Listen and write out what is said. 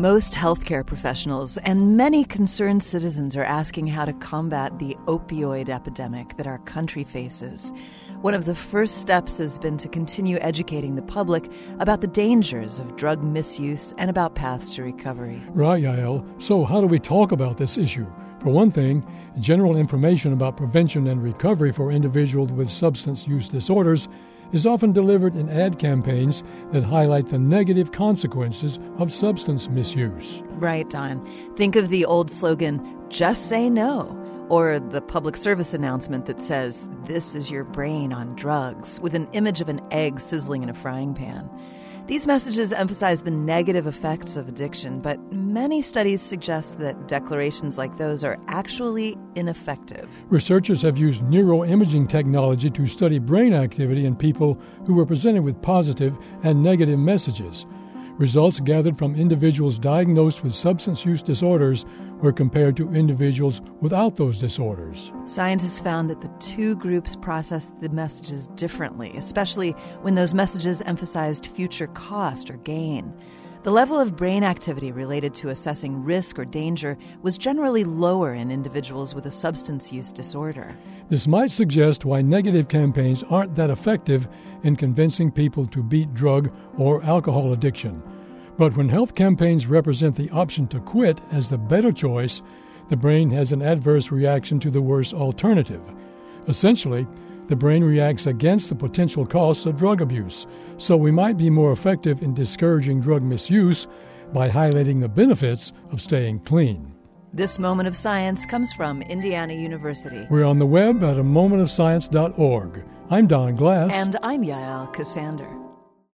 Most healthcare professionals and many concerned citizens are asking how to combat the opioid epidemic that our country faces. One of the first steps has been to continue educating the public about the dangers of drug misuse and about paths to recovery. Right, Yael. So how do we talk about this issue? For one thing, general information about prevention and recovery for individuals with substance use disorders is often delivered in ad campaigns that highlight the negative consequences of substance misuse. Right, Don. Think of the old slogan, "Just say no," or the public service announcement that says, "This is your brain on drugs," with an image of an egg sizzling in a frying pan. These messages emphasize the negative effects of addiction, but many studies suggest that declarations like those are actually ineffective. Researchers have used neuroimaging technology to study brain activity in people who were presented with positive and negative messages. Results gathered from individuals diagnosed with substance use disorders were compared to individuals without those disorders. Scientists found that the two groups processed the messages differently, especially when those messages emphasized future cost or gain. The level of brain activity related to assessing risk or danger was generally lower in individuals with a substance use disorder. This might suggest why negative campaigns aren't that effective in convincing people to beat drug or alcohol addiction. But when health campaigns represent the option to quit as the better choice, the brain has an adverse reaction to the worse alternative. Essentially, the brain reacts against the potential costs of drug abuse, so we might be more effective in discouraging drug misuse by highlighting the benefits of staying clean. This Moment of Science comes from Indiana University. We're on the web at amomentofscience.org. I'm Don Glass. And I'm Yael Cassander.